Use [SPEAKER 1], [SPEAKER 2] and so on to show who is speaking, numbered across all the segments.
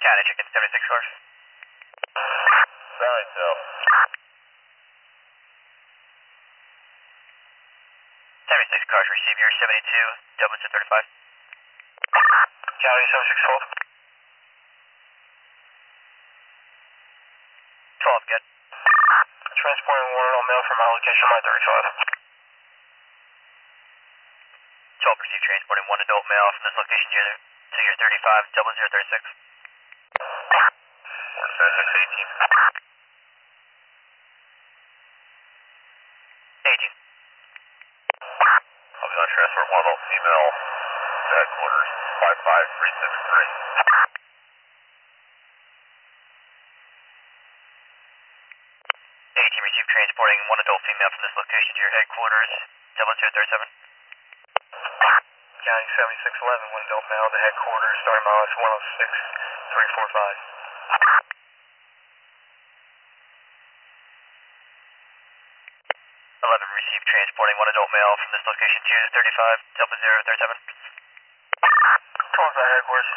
[SPEAKER 1] County Chicken 76 cars.
[SPEAKER 2] Valley Cell.
[SPEAKER 1] 76 cars, receive your 72, double to 35.
[SPEAKER 2] County 76 hold.
[SPEAKER 1] 12, good.
[SPEAKER 2] Transporting one adult male from my location, my 35.
[SPEAKER 1] 12, receive transporting one adult male from this location to your 35, double 036.
[SPEAKER 2] 476
[SPEAKER 1] 18.
[SPEAKER 2] I'll be on transport one adult female to headquarters, 55363.
[SPEAKER 1] 18, receive transporting one adult female from this location to your headquarters, double 037.
[SPEAKER 2] County 7611, one adult male to headquarters, starting mileage 106345.
[SPEAKER 1] 11, receive transporting one adult male from this location to 35, double 037.
[SPEAKER 2] 12 at headquarters.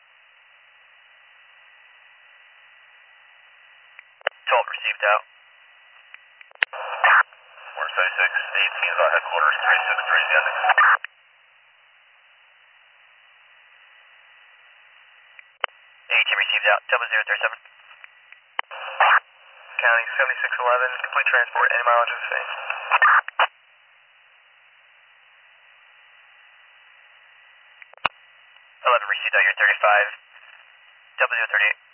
[SPEAKER 1] 12, received out.
[SPEAKER 2] 476, 18 at headquarters, 363 standing.
[SPEAKER 1] 18, received out, double 037.
[SPEAKER 2] County 7611, complete transport, any mileage of the same.
[SPEAKER 1] 11, received out your 35, double 038.